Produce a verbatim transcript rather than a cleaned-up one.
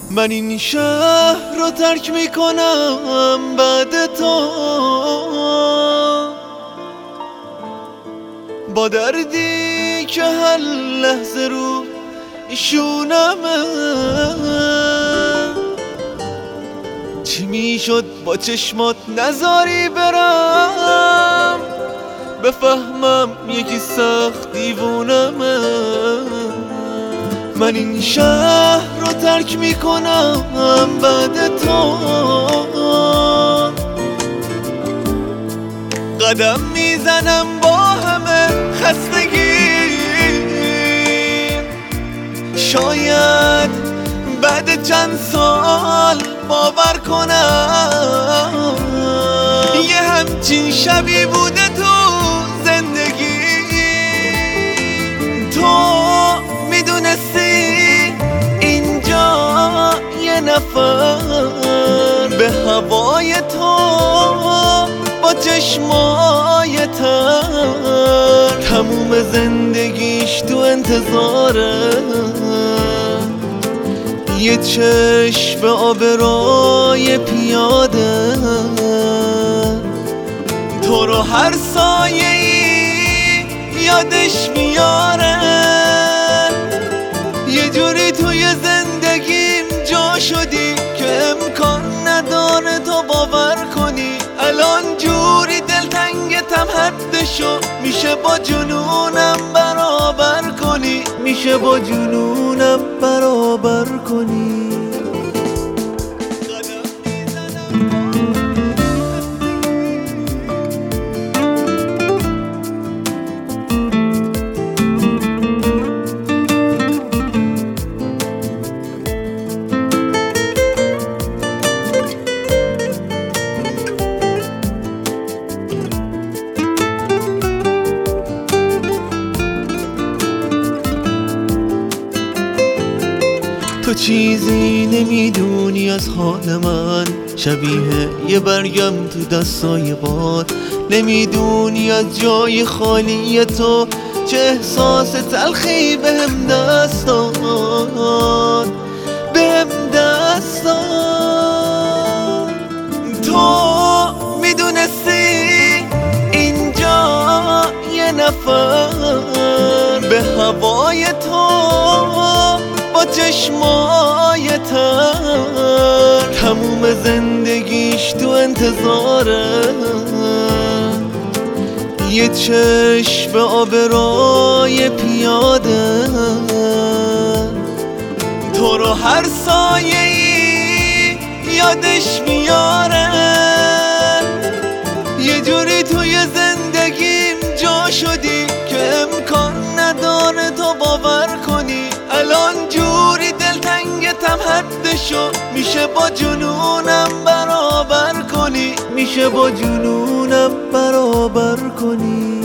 من این شهر رو ترک میکنم بعد تو، با دردی که هر لحظه رو شونمه. چی میشد با چشمات نذاری برم، بفهمم یکی سخت دیوونمه. من این شهر رو ترک میکنم بعد تو، قدم میزنم با همه خستگی. شاید بعد چند سال باور کنم یه همچین شبی بوده تو زندگی. تو میدونستی اینجا یه نفر به هوای تو با چشمای تر تموم زندگیش تو انتظاره. یه چشم آبرای پیاده تو رو هر سایه‌ای یادش میاره. یه جوری توی زندگیم جا شدی که امکان نداره تو باور کنی. الان جوری دلتنگتم حدشو میشه با جنونم برابر کنی، میشه با جنونم برابر کنی. تو چیزی نمیدونی از حال من، شبیه یه برگم تو دستای باد. نمیدونی از جای خالی تو چه احساس تلخی بهم دست داد، بهم دست داد. تو میدونستی اینجا یه نفر به هوای تو با چشمای تر تموم زندگیش تو انتظاره. یه چشم آبرای پیاده تو رو هر سایه‌ای یادش میاره. یه جوری توی زندگیم جا شدی که امکان نداره تو باور کنی. الان جوری دلتنگتم حدشو میشه با جنونم برابر کنی، میشه با جنونم برابر کنی.